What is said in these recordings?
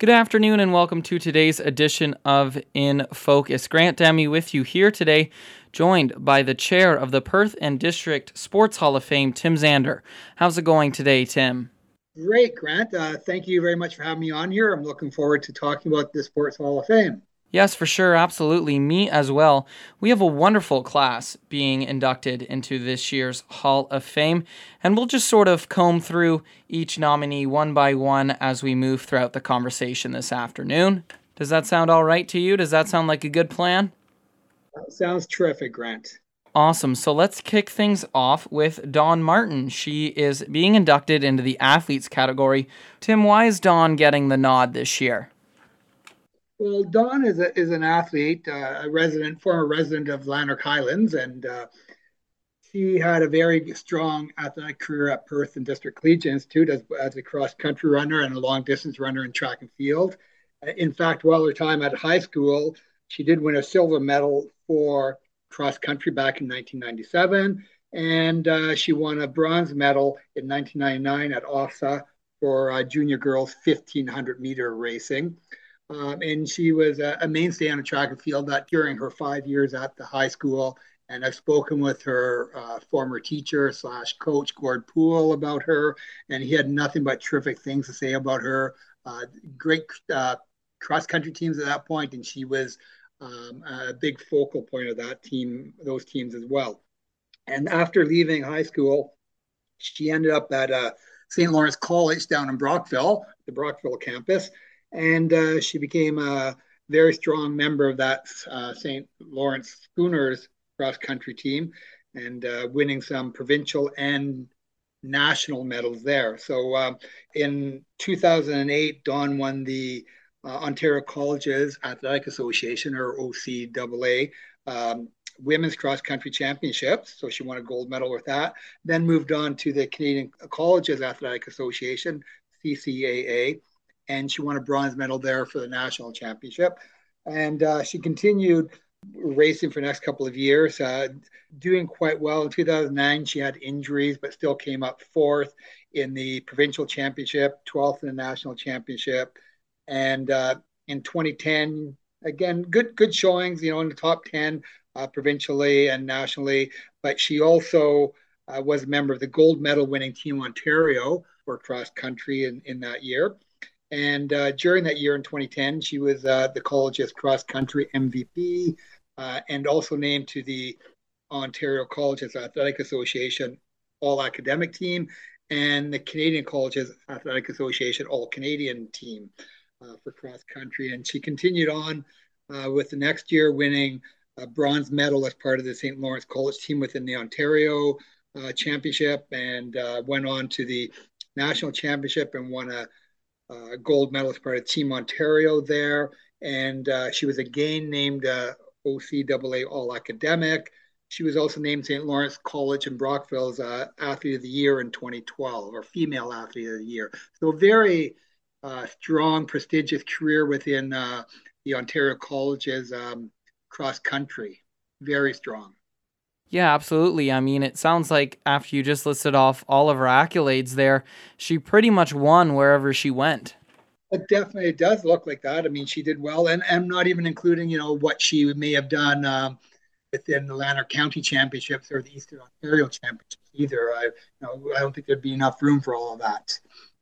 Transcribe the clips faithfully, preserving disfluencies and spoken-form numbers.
Good afternoon and welcome to today's edition of In Focus. Grant Demme with you here today, joined by the chair of the Perth and District Sports Hall of Fame, Tim Zander. How's it going today, Tim? Great, Grant. Uh, thank you very much for having me on here. I'm looking forward to talking about the Sports Hall of Fame. Yes, for sure, absolutely. Me as well. We have a wonderful class being inducted into this year's Hall of Fame, and we'll just sort of comb through each nominee one by one as we move throughout the conversation this afternoon. Does that sound all right to you? Does that sound like a good plan? That sounds terrific, Grant. Awesome. So let's kick things off with Dawn Martin. She is being inducted into the athletes category. Tim, why is Dawn getting the nod this year? Well, Dawn is a, is an athlete, uh, a resident, former resident of Lanark Highlands, and uh, she had a very strong athletic career at Perth and District Collegiate Institute as, as a cross-country runner and a long-distance runner in track and field. In fact, while her time at high school, she did win a silver medal for cross-country back in nineteen ninety-seven, and uh, she won a bronze medal in nineteen ninety-nine at OFSAA for uh, junior girls fifteen hundred meter racing. Um, and she was a, a mainstay on the track and field that during her five years at the high school. And I've spoken with her uh, former teacher slash coach, Gord Poole, about her, and he had nothing but terrific things to say about her. Uh, great uh, cross country teams at that point, and she was um, a big focal point of that team, those teams as well. And after leaving high school, she ended up at uh, Saint Lawrence College down in Brockville, the Brockville campus, and uh, she became a very strong member of that uh, Saint Lawrence Schooners cross country team, and uh, winning some provincial and national medals there. So um, in two thousand eight, Dawn won the uh, Ontario Colleges Athletic Association, or O C A A, um, women's cross country championships. So she won a gold medal with that. Then moved on to the Canadian Colleges Athletic Association, C C A A, and she won a bronze medal there for the national championship. And uh, she continued racing for the next couple of years, uh, doing quite well. In two thousand nine, she had injuries, but still came up fourth in the provincial championship, twelfth in the national championship. And uh, in twenty ten, again, good good showings, you know, in the top ten uh, provincially and nationally. But she also uh, was a member of the gold medal winning Team Ontario for cross country in, in that year. And uh, during that year in twenty ten, she was uh, the college's cross country M V P uh, and also named to the Ontario Colleges Athletic Association All Academic Team and the Canadian Colleges Athletic Association All Canadian Team uh, for cross country. And she continued on uh, with the next year winning a bronze medal as part of the Saint Lawrence College team within the Ontario uh, Championship, and uh, went on to the national championship and won a Uh, gold medal as part of Team Ontario there. And uh, she was again named uh, O C A A All Academic. She was also named Saint Lawrence College and Brockville's uh, Athlete of the Year in twenty twelve, or Female Athlete of the Year. So very uh, strong, prestigious career within uh, the Ontario Colleges um, cross country. Very strong. Yeah, absolutely. I mean, it sounds like after you just listed off all of her accolades there, she pretty much won wherever she went. It definitely it does look like that. I mean, she did well, and I'm not even including, you know, what she may have done um, within the Lanark County Championships or the Eastern Ontario Championships either. I, you know, I don't think there'd be enough room for all of that.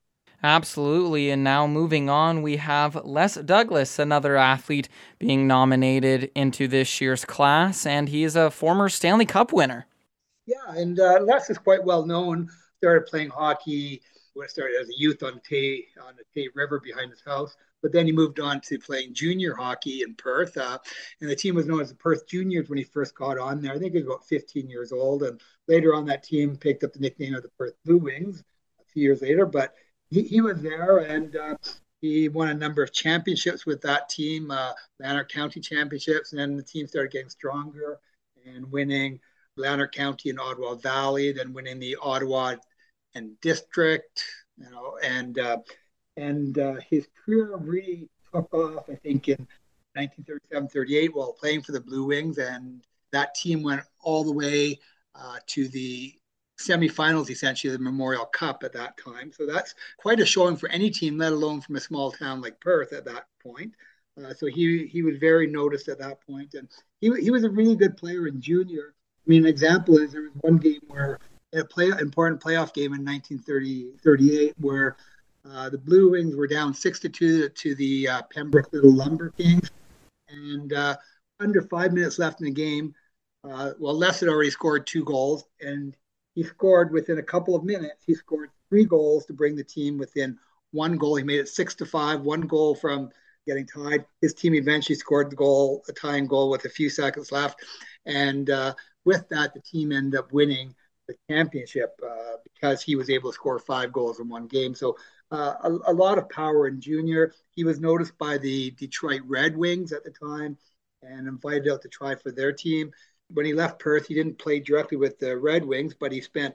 Absolutely. And now moving on, we have Les Douglas, another athlete being nominated into this year's class, and he is a former Stanley Cup winner. Yeah, and uh, Les is quite well known. Started playing hockey when I started as a youth on Tay on the Tay River behind his house. But then he moved on to playing junior hockey in Perth, uh, and the team was known as the Perth Juniors when he first got on there. I think he was about fifteen years old, and later on that team picked up the nickname of the Perth Blue Wings a few years later. But he, he was there, and uh, he won a number of championships with that team, uh, Lanark County championships, and then the team started getting stronger and winning Lanark County and Ottawa Valley, then winning the Ottawa and District, you know, and uh, and uh, his career really took off, I think, in nineteen thirty-seven thirty-eight while playing for the Blue Wings, and that team went all the way uh, to the semifinals, essentially, of the Memorial Cup at that time. So that's quite a showing for any team, let alone from a small town like Perth at that point. Uh, so he he was very noticed at that point, and he he was a really good player in junior. I mean, an example is there was one game where a play important playoff game in nineteen thirty-eight where uh, the Blue Wings were down six to two to the uh, Pembroke Little Lumber Kings, and uh, under five minutes left in the game. Uh, well, Les had already scored two goals, and he scored within a couple of minutes. He scored three goals to bring the team within one goal. He made it six to five, one goal from getting tied. His team eventually scored the goal, a tying goal with a few seconds left. And uh, with that, the team ended up winning the championship uh, because he was able to score five goals in one game. So uh, a, a lot of power in junior. He was noticed by the Detroit Red Wings at the time and invited out to try for their team. When he left Perth, he didn't play directly with the Red Wings, but he spent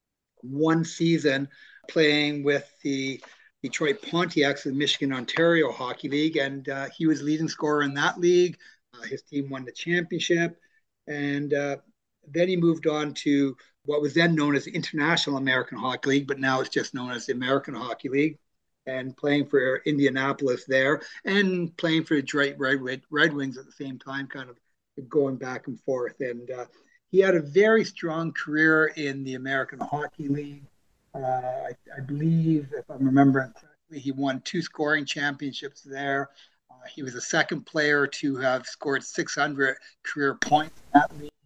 one season playing with the Detroit Pontiacs in the Michigan Ontario Hockey League, and uh, he was leading scorer in that league. Uh, his team won the championship, and uh, then he moved on to what was then known as the International American Hockey League, but now it's just known as the American Hockey League, and playing for Indianapolis there, and playing for the Detroit Red, Red Wings at the same time, kind of going back and forth. And uh, he had a very strong career in the American Hockey League. Uh, I, I believe, if I'm remembering correctly, he won two scoring championships there. Uh, he was the second player to have scored six hundred career points in that league.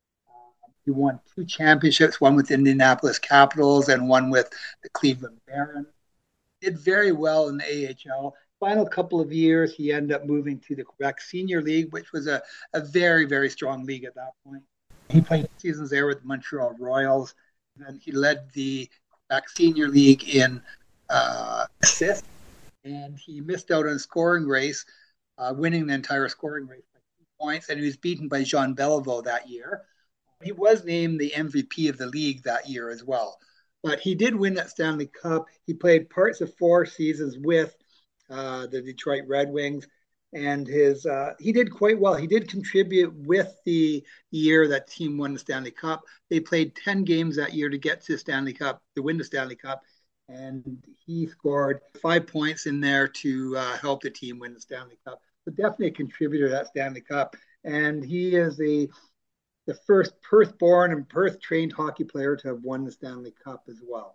Uh, he won two championships, one with Indianapolis Capitals and one with the Cleveland Barons. Did very well in the A H L. Final couple of years, he ended up moving to the Quebec Senior League, which was a, a very, very strong league at that point. He played seasons there with the Montreal Royals, and he led the Quebec Senior League in uh, assists, and he missed out on a scoring race, uh, winning the entire scoring race by two points, and he was beaten by Jean Beliveau that year. He was named the M V P of the league that year as well. But he did win that Stanley Cup. He played parts of four seasons with Uh, the Detroit Red Wings, and his uh, he did quite well. He did contribute with the year that team won the Stanley Cup. They played ten games that year to get to Stanley Cup, to win the Stanley Cup, and he scored five points in there to uh, help the team win the Stanley Cup. So definitely a contributor to that Stanley Cup, and he is the the first Perth-born and Perth-trained hockey player to have won the Stanley Cup as well.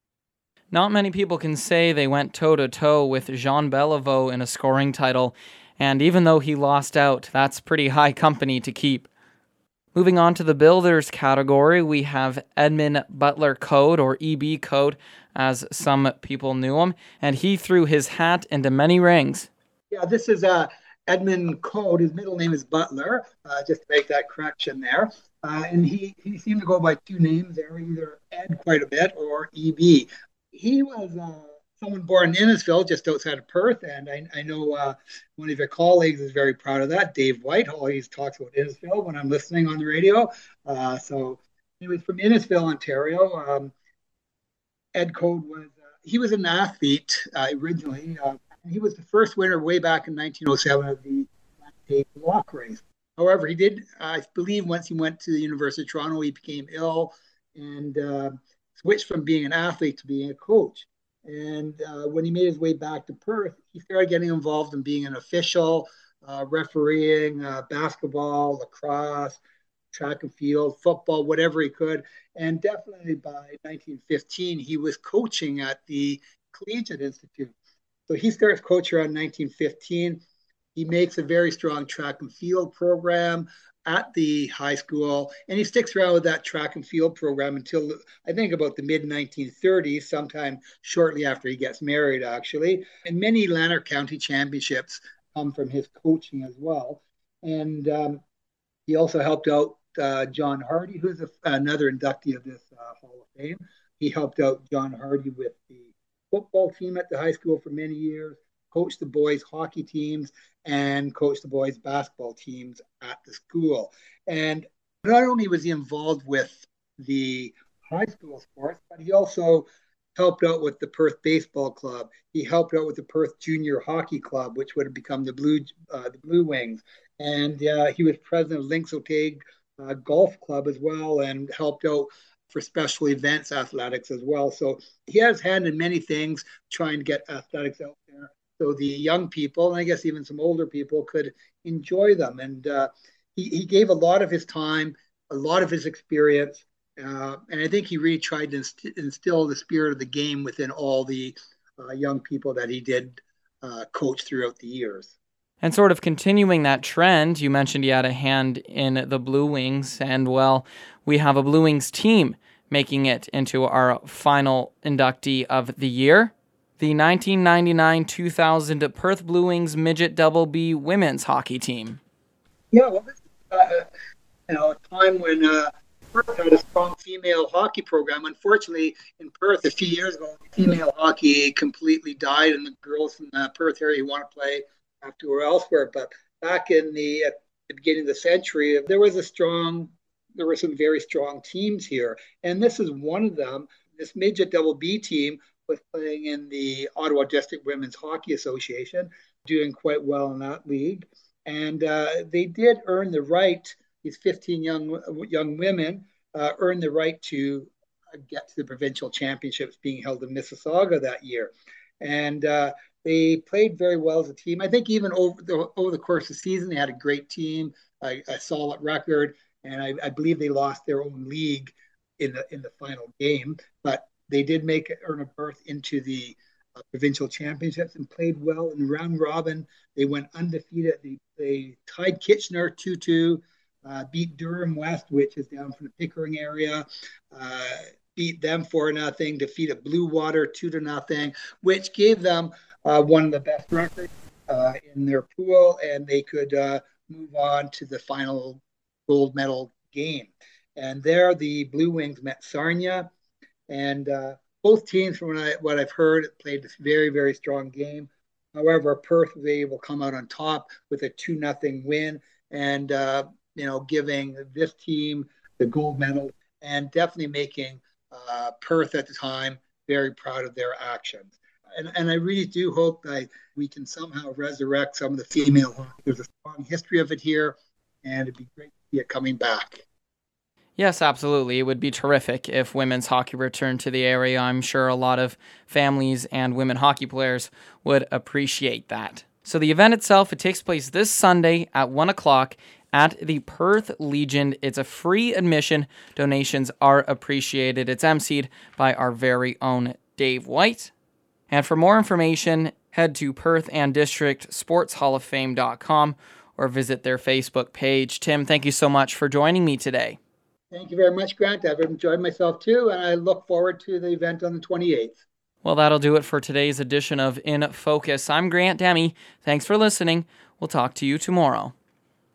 Not many people can say they went toe-to-toe with Jean Beliveau in a scoring title, and even though he lost out, that's pretty high company to keep. Moving on to the builders category, we have Edmund Butler Code, or E B Code, as some people knew him, and he threw his hat into many rings. Yeah, this is uh, Edmund Code. His middle name is Butler, uh, just to make that correction there. Uh, and he, he seemed to go by two names there, either Ed quite a bit or E B. He was uh, someone born in Innisfil, just outside of Perth, and I, I know uh, one of your colleagues is very proud of that, Dave Whitehall. Always talks about Innisfil when I'm listening on the radio. Uh, so he was from Innisfil, Ontario. Um, Ed Code was uh, he was an athlete uh, originally. Uh, he was the first winner way back in nineteen oh seven of the state walk race. However, he did, I believe, once he went to the University of Toronto, he became ill and uh, switched from being an athlete to being a coach. And uh, when he made his way back to Perth, he started getting involved in being an official, uh, refereeing uh, basketball, lacrosse, track and field, football, whatever he could. And definitely by nineteen fifteen, he was coaching at the Collegiate Institute. So he starts coaching around nineteen fifteen. He makes a very strong track and field program at the high school, and he sticks around with that track and field program until I think about the mid nineteen thirties, sometime shortly after he gets married, actually. And many Lanark County championships come from his coaching as well. And um, he also helped out uh, John Hardy, who's a, another inductee of this uh, Hall of Fame. He helped out John Hardy with the football team at the high school for many years, coached the boys' hockey teams, and coached the boys' basketball teams at the school. And not only was he involved with the high school sports, but he also helped out with the Perth Baseball Club. He helped out with the Perth Junior Hockey Club, which would have become the Blue uh, the Blue Wings. And uh, he was president of Lynx Otague uh, Golf Club as well, and helped out for special events athletics as well. So he has hand in many things trying to get athletics out there so the young people, and I guess even some older people, could enjoy them. And uh, he, he gave a lot of his time, a lot of his experience. Uh, and I think he really tried to inst- instill the spirit of the game within all the uh, young people that he did uh, coach throughout the years. And sort of continuing that trend, you mentioned he had a hand in the Blue Wings, and well, we have a Blue Wings team making it into our final inductee of the year, the nineteen ninety-nine two thousand Perth Blue Wings Midget Double B women's hockey team. Yeah, well, this is uh, you know, a time when uh, Perth had a strong female hockey program. Unfortunately, in Perth a few years ago, female hockey completely died, and the girls from the Perth area want to play have to go elsewhere. But back in the at the beginning of the century, there was a strong, there were some very strong teams here, and this is one of them. This midget double B team was playing in the Ottawa District Women's Hockey Association, doing quite well in that league, and uh, they did earn the right. These fifteen young young women uh, earned the right to get to the provincial championships being held in Mississauga that year, and uh, they played very well as a team. I think even over the, over the course of the season, they had a great team, a, a solid record, and I, I believe they lost their own league in the in the final game. But they did make earn a berth into the uh, provincial championships and played well in round robin. They went undefeated. They, they tied Kitchener two two, uh, beat Durham West, which is down from the Pickering area. Uh, beat them four nothing, defeated Blue Water two to nothing, which gave them uh, one of the best records uh, in their pool, and they could uh, move on to the final gold medal game. And there, the Blue Wings met Sarnia, and uh, both teams, from what, I, what I've heard, played this very, very strong game. However, Perth was able to come out on top with a two nothing win, and uh, you know, giving this team the gold medal, and definitely making uh, Perth at the time very proud of their actions. And, and I really do hope that we can somehow resurrect some of the female hockey. There's a strong history of it here, and it'd be great to see it coming back. Yes, absolutely. It would be terrific if women's hockey returned to the area. I'm sure a lot of families and women hockey players would appreciate that. So the event itself, it takes place this Sunday at one o'clock at the Perth Legion. It's a free admission. Donations are appreciated. It's emceed by our very own Dave White. And for more information, head to Perth and District Sports Hall of Fame dot com or visit their Facebook page. Tim, thank you so much for joining me today. Thank you very much, Grant. I've enjoyed myself too, and I look forward to the event on the twenty-eighth. Well, that'll do it for today's edition of In Focus. I'm Grant Demme. Thanks for listening. We'll talk to you tomorrow.